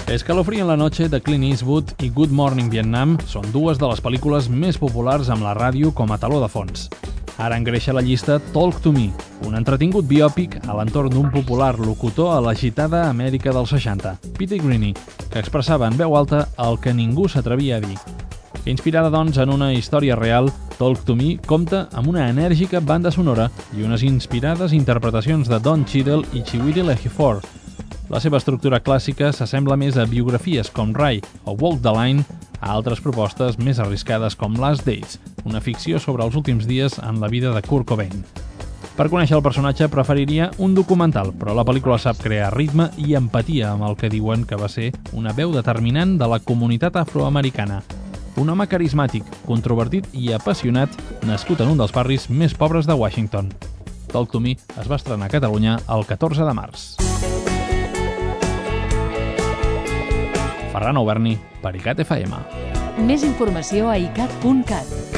Escalofrío en la noche de Clint Eastwood i Good Morning Vietnam són dues de les pel·lícules més populars amb la ràdio com a teló de fons. Ara engreixa la llista Talk to Me, un entretingut biòpic a l'entorn d'un popular locutor a l'agitada Amèrica dels 60, Peter Greene, que expressava en veu alta el que ningú s'atrevia a dir. Inspirada, doncs, en una història real, Talk to Me compta amb una enèrgica banda sonora i unes inspirades interpretacions de Don Cheadle i Chiwetel Ejiofor. La seva estructura clàssica s'assembla més a biografies com Rai o Walk the Line a altres propostes més arriscades com Last Days, una ficció sobre els últims dies en la vida de Kurt Cobain. Per conèixer el personatge preferiria un documental, però la pel·lícula sap crear ritme i empatia amb el que diuen que va ser una veu determinant de la comunitat afroamericana. Un home carismàtic, controvertit i apassionat, nascut en un dels barris més pobres de Washington. Talk to Me es va estrenar a Catalunya el 14 de març. Ferran Auberni, per ICAT FM. Més informació a icat.cat.